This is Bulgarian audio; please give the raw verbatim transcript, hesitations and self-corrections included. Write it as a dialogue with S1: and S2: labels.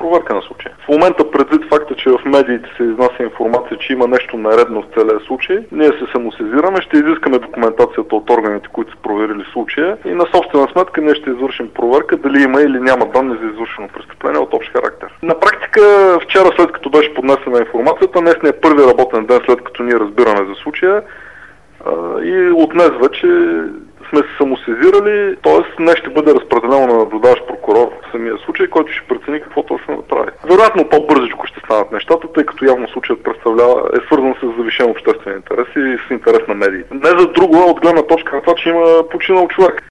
S1: проверка на случая. В момента, предвид факта, че в медиите се изнася информация, че има нещо наредно в целия случай, ние се самосезираме, ще изискаме документацията от органите, които са проверили случая и на собствена сметка ние ще извършим проверка дали има или няма данни за извършено престъпление от общ характер. На практика, вчера след като беше поднесена информацията, днес не е първи работен ден след като ние разбираме за случая и от днес вече сме се самосезирали, т.е. не ще бъде разпределено на наблюдаващ прокурор в самия случай, който ще прецени какво точно да прави. Вероятно по-бързичко ще станат нещата, тъй като явно случаят представлява, е свързан с завишен обществен интерес и с интерес на медиите. Не за друго, от гледна точка на това, че има починал човек.